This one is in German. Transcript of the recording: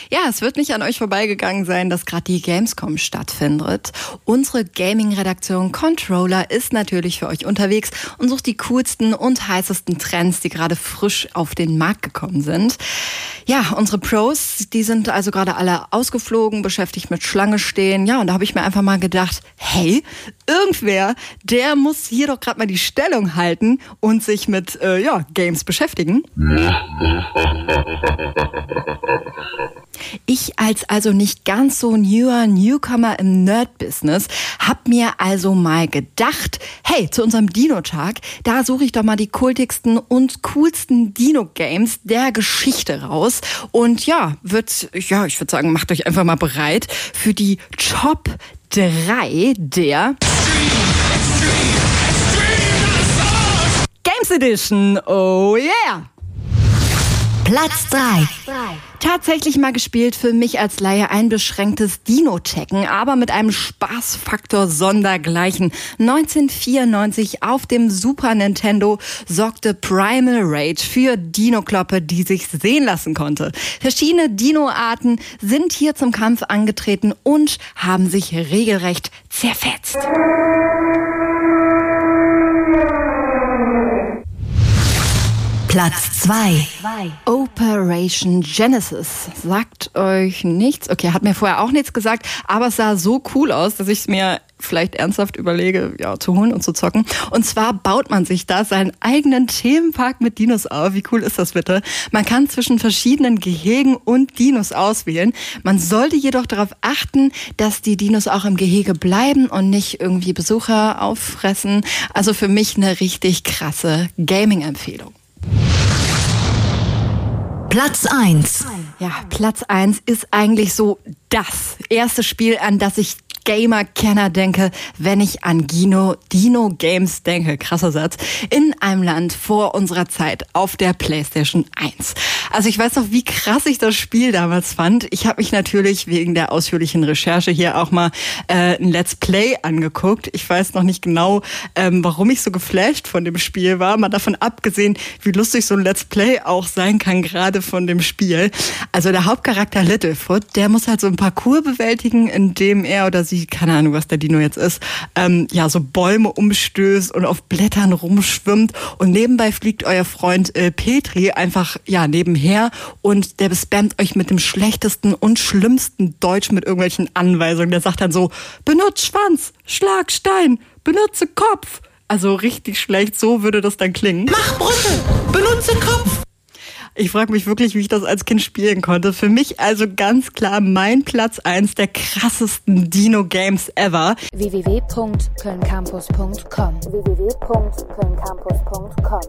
Ja, es wird nicht an euch vorbeigegangen sein, dass gerade die Gamescom stattfindet. Unsere Gaming-Redaktion Controller ist natürlich für euch unterwegs und sucht die coolsten und heißesten Trends, die gerade frisch auf den Markt gekommen sind. Ja, unsere Pros, die sind also gerade alle ausgeflogen, beschäftigt mit Schlange stehen. Ja, und da habe ich mir einfach mal gedacht, hey, irgendwer, der muss hier doch gerade mal die Stellung halten und sich mit Games beschäftigen. Ich als also nicht ganz so Newcomer im Nerd-Business hab mir also mal gedacht, hey, zu unserem Dino-Tag, da suche ich doch mal die kultigsten und coolsten Dino-Games der Geschichte raus. Und ich würde sagen, macht euch einfach mal bereit für die Top 3 der Games Edition. Oh yeah! Platz 3. Tatsächlich mal gespielt für mich als Laie ein beschränktes Dino-Tekken, aber mit einem Spaßfaktor sondergleichen. 1994 auf dem Super Nintendo sorgte Primal Rage für Dino-Kloppe, die sich sehen lassen konnte. Verschiedene Dino-Arten sind hier zum Kampf angetreten und haben sich regelrecht zerfetzt. Platz 2. Operation Genesis. Sagt euch nichts? Okay, hat mir vorher auch nichts gesagt, aber es sah so cool aus, dass ich es mir vielleicht ernsthaft überlege, zu holen und zu zocken. Und zwar baut man sich da seinen eigenen Themenpark mit Dinos auf. Wie cool ist das bitte? Man kann zwischen verschiedenen Gehegen und Dinos auswählen. Man sollte jedoch darauf achten, dass die Dinos auch im Gehege bleiben und nicht irgendwie Besucher auffressen. Also für mich eine richtig krasse Gaming-Empfehlung. Platz 1. Ja, Platz 1 ist eigentlich so das erste Spiel, an das ich Gamer-Kenner denke, wenn ich an Dino-Games denke. Krasser Satz. In einem Land vor unserer Zeit auf der PlayStation 1. Also ich weiß noch, wie krass ich das Spiel damals fand. Ich habe mich natürlich wegen der ausführlichen Recherche hier auch mal ein Let's Play angeguckt. Ich weiß noch nicht genau, warum ich so geflasht von dem Spiel war. Mal davon abgesehen, wie lustig so ein Let's Play auch sein kann, gerade von dem Spiel. Also der Hauptcharakter Littlefoot, der muss halt so ein Parcours bewältigen, in dem er oder sie, keine Ahnung, was der Dino jetzt ist, so Bäume umstößt und auf Blättern rumschwimmt. Und nebenbei fliegt euer Freund Petri einfach nebenher und der bespammt euch mit dem schlechtesten und schlimmsten Deutsch mit irgendwelchen Anweisungen. Der sagt dann so, benutzt Schwanz, schlag Stein, benutze Kopf. Also richtig schlecht, so würde das dann klingen. Mach Brücke, benutze Kopf. Ich frage mich wirklich, wie ich das als Kind spielen konnte. Für mich also ganz klar mein Platz 1 der krassesten Dino-Games ever. www.kölncampus.com